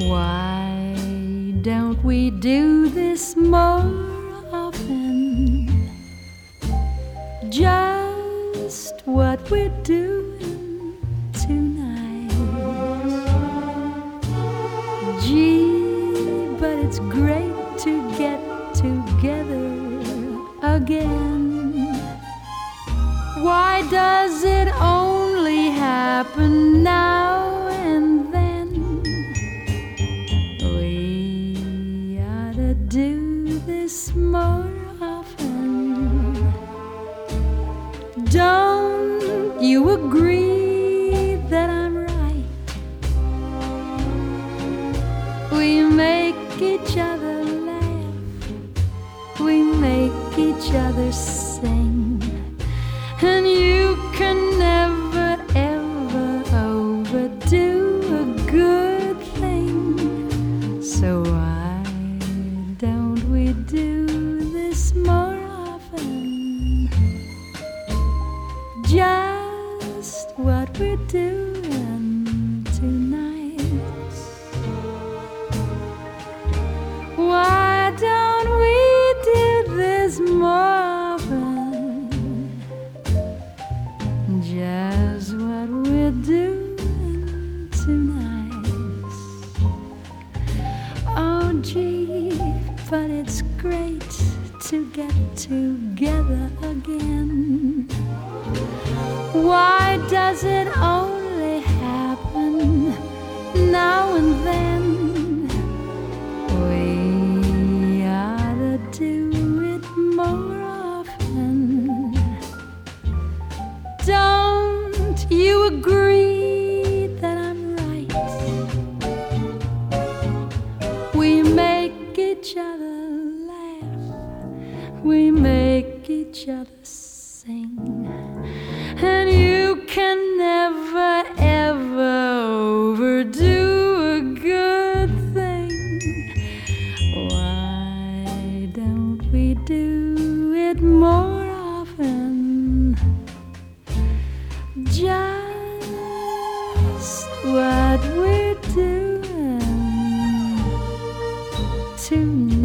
Why don't we do this more often? Just what we're doing tonight. Gee, but it's great to get together again. Why does it only happen now and then? We ought to do this more often. Don't you agree that I'm right? We make each other laugh, we make each other sing, and you can never ever overdo a good thing. So why don't we do this more often? Just what we're doing tonight. Why don't we do this more often? Just what we're doing tonight. Oh gee, but it's great to get together again. Why does it only happen now and then? We ought to do it more often. Don't you agree that I'm right? We make each other laugh, we make each other sing, and you can never ever overdo a good thing. Why don't we do it more often? Just what we're doing tonight.